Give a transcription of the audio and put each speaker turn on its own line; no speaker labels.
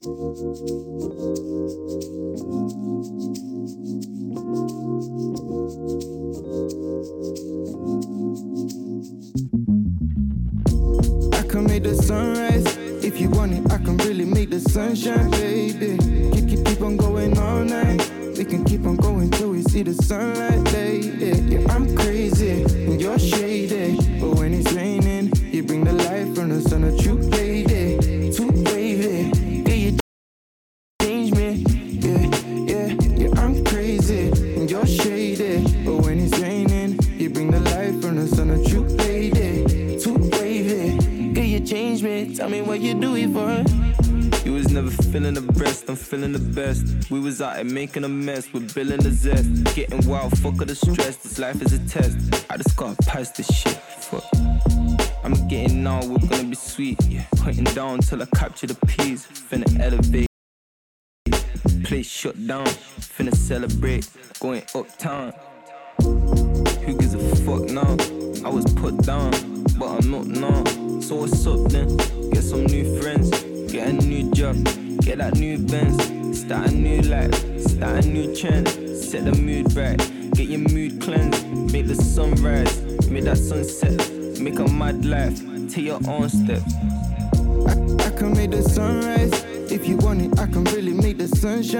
I can make the sunrise. If you want it, I can really make the sunshine, baby. Keep on going all night. We can keep on going till we see the sunlight, lady. Yeah, I'm crazy and you're shady, but when it's raining, you bring the light from the sun. A true lady, too wavy. Yeah, you change me. Yeah, I'm crazy and you're shady, but when it's raining, you bring the light from the sun. A true lady, too wavy. Yeah, you change me. Tell me what you do it for.
You was never feeling the best, I'm feeling the best. We was out here making a mess, we're building the zest. Getting wild, fuck all the stress, this life is a test. I just gotta pass this shit, fuck. I'm getting now, we're gonna be sweet, yeah. Pointing down till I capture the peas. Finna elevate, place shut down. Finna celebrate, going uptown. Who gives a fuck now? I was put down, but I'm not now. So what's up then? Get some new friends. Get a new job, get that new Benz. Start a new life, start a new trend. Set the mood right, get your mood cleansed. Make the sunrise, make that sunset. Make a mad life, take your own steps.
I can make the sunrise. If you want it, I can really make the sunshine.